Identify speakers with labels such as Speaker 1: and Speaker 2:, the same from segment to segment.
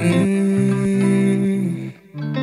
Speaker 1: Mm.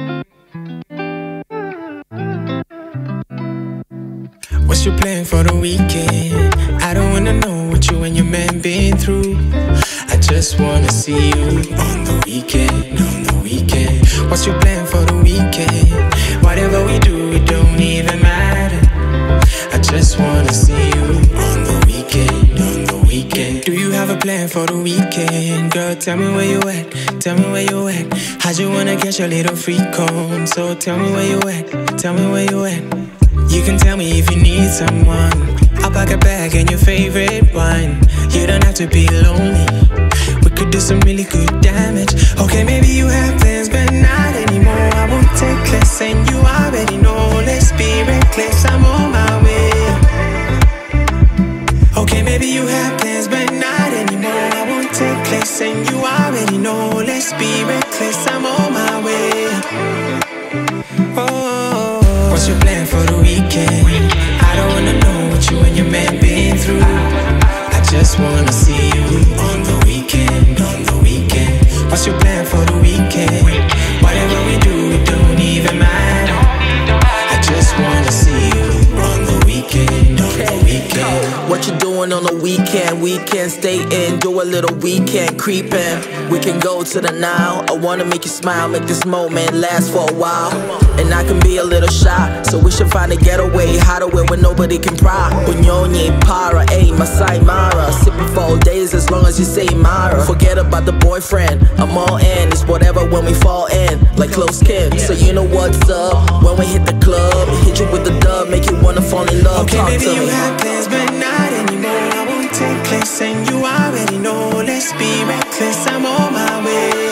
Speaker 1: What's your plan for the weekend? I don't wanna know what you and your man been through. I just wanna see you on the weekend, on the weekend. What's your plan for the weekend? Whatever we do, it don't even matter. I just wanna see you on the weekend, on the weekend. Do you have a plan for the weekend? Girl, tell me where you at, tell me where you at. How'd you wanna get your little freak on? So tell me where you at, tell me where you at. You can tell me if you need someone. I'll pack a bag and your favorite wine. You don't have to be lonely. We could do some really good damage. Okay, maybe you have plans, but not anymore. I won't take less, and you already know. Let's be reckless, I'm on my way. Okay, maybe you have plans, but not anymore. I won't take less, and you already know. Let's be reckless, I'm on my way. Oh, what's your plan for the weekend? I don't wanna know what you and your man been through. I just wanna see you on the weekend, on the weekend. What's your plan for the weekend? Whatever we do, it don't even matter. I just wanna see you on the weekend, on the weekend.
Speaker 2: What you doing on the weekend? Weekend stay in, do a little weekend creeping. We can go to the now. I wanna make you smile, make this moment last for a while. And I can be a little shy, so we should find a getaway, hideaway where nobody can pry. Unyonyi, para, ayy, Masai Mara. Sipping for days as long as you say Mara. Forget about the boyfriend, I'm all in. It's whatever when we fall in, like close kin. So you know what's up when we hit the club. Hit you with the dub, make you wanna fall in love.
Speaker 1: Okay,
Speaker 2: talk
Speaker 1: maybe
Speaker 2: to
Speaker 1: you
Speaker 2: me.
Speaker 1: have plans, but not anymore. I won't take place, and you already know. Let's be reckless, I'm on my way.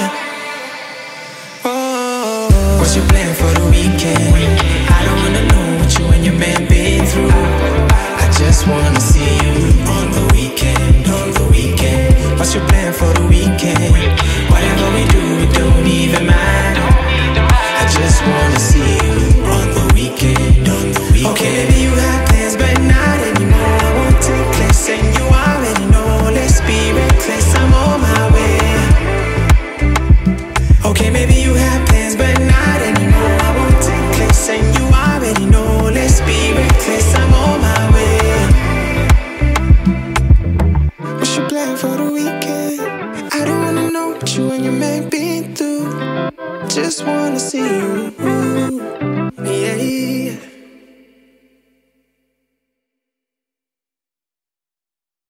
Speaker 1: Oh, what's your plan for the weekend? I don't wanna know what you and your man been through. I just wanna see you on the weekend, on the weekend. What's your plan for the weekend? Whatever we do, it don't even matter. I just wanna see you on the weekend, on the weekend. Okay, maybe you have plans, but not anymore. I won't take place, and you already know. Let's be reckless, I'm on my way. Okay, maybe you have plans, but not anymore. I won't take place, and you already know. Let's be reckless, I'm on my way. What's your plan for the weekend? I don't wanna know what you and your man been through. Just wanna see you.